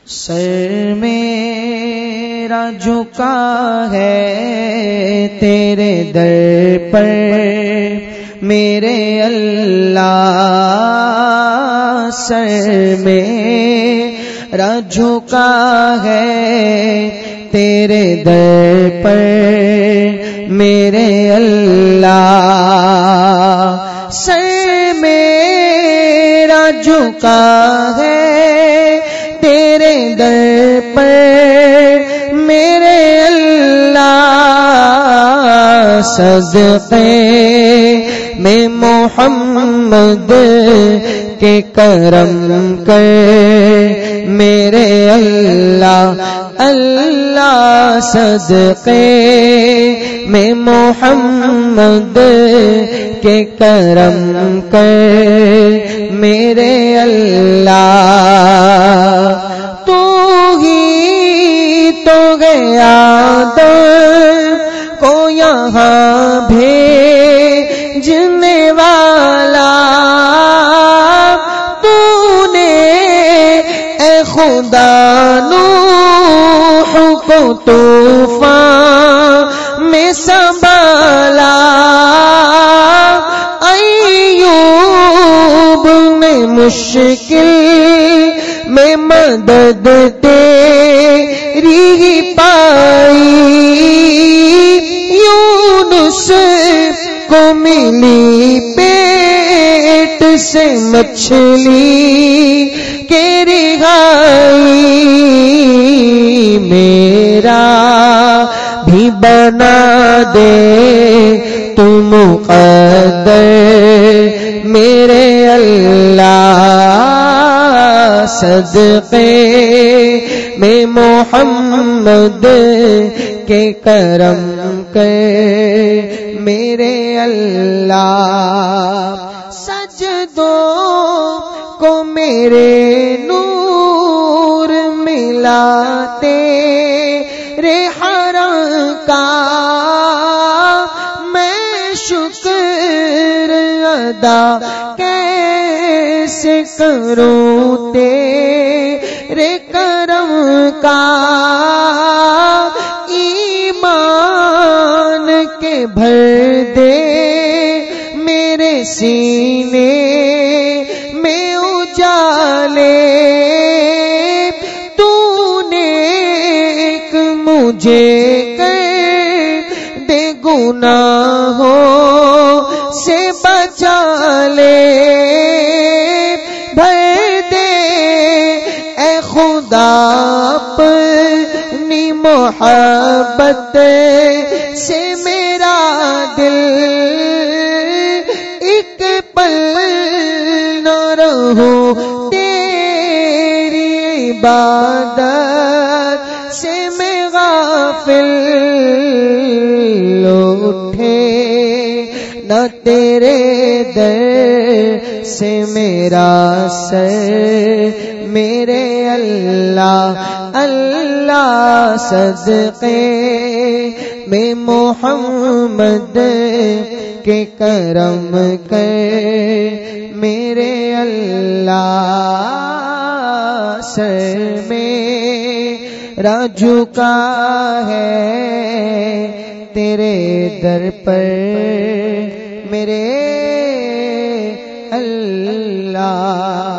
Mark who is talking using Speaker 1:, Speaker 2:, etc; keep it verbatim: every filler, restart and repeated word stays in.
Speaker 1: سر میرا جھکا ہے تیرے در پر میرے اللہ، سر میرا جھکا ہے تیرے در پر میرے اللہ، سر میرا جھکا ہے تیرے در پر میرے اللہ، صدقے میں محمد کے کرم کر میرے اللہ، اللہ صدقے میں محمد کے کرم کر میرے اللہ، تو ہی تو گیا کو یہاں بھیجنے والا، تو نے اے خدا نوح کو طوفان میں سنبھالا، ایوب میں مشکل میں مدد تیری ہی پائی، یونس کو ملی پیٹ سے مچھلی کے رہائی، میرا بھی بنا دے تو مقدر میرے اللہ، صدقے میں محمد کے کرم کر میرے اللہ، سجدوں کو میرے نور ملا تیرے حرم کا، میں شکر ادا کیسے کروں تیرے کرم کا، ایمان کے بھر دے میرے سینے میں اجالے، تو نے ایک مجھے کر دے گناہوں سے بچا لے، بھر دے اے خدا اپنی محبت سے میرا دل، ایک پل نہ رہوں تیری عبادت سے میں غافل، اٹھے نہ تیرے در سے میرا سر میرے اللہ، اللہ صدقے میں محمد کے کرم کر میرے اللہ، سر میرا جھکا ہے تیرے در پر میرے اللہ۔